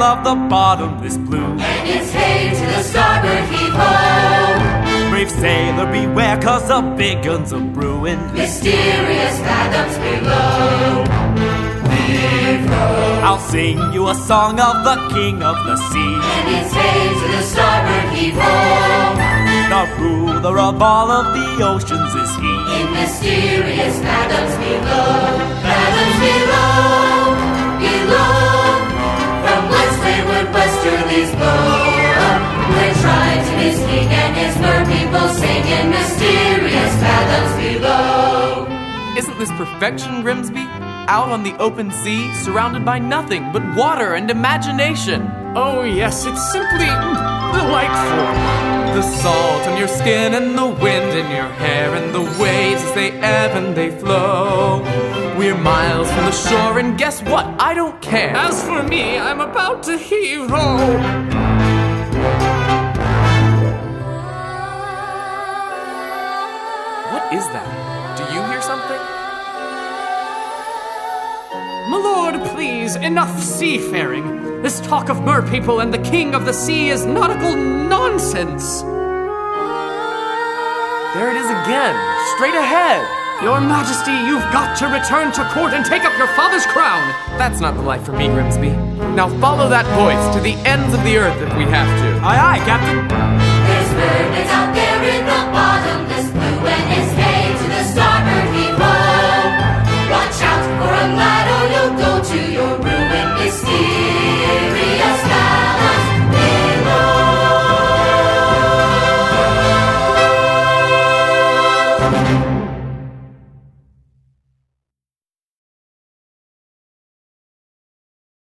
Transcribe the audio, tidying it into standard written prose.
of the bottomless blue. And its hay to the starboard heave-ho. Brave sailor, beware, 'cause the big guns are brewing. Mysterious fathoms below. Heave-ho. I'll sing you a song of the king of the sea. And its hay to the starboard heave-ho. The ruler of all of the oceans is he. In mysterious fathoms below. Fathoms below. Below. From whence wayward westerlies blow. Where Triton is king and his merpeople sing in mysterious fathoms below. Isn't this perfection, Grimsby? Out on the open sea, surrounded by nothing but water and imagination. Oh yes, it's simply delightful. The salt on your skin and the wind in your hair and the waves as they ebb and they flow. We're miles from the shore and guess what? I don't care. As for me, I'm about to heave-ho. What is that? Do you hear something? My lord, please, enough seafaring. This talk of merpeople and the king of the sea is nautical nonsense. There it is again, straight ahead. Your Majesty, you've got to return to court and take up your father's crown. That's not the life for me, Grimsby. Now follow that voice to the ends of the earth if we have to. Aye, aye, Captain. There's mermaids out there.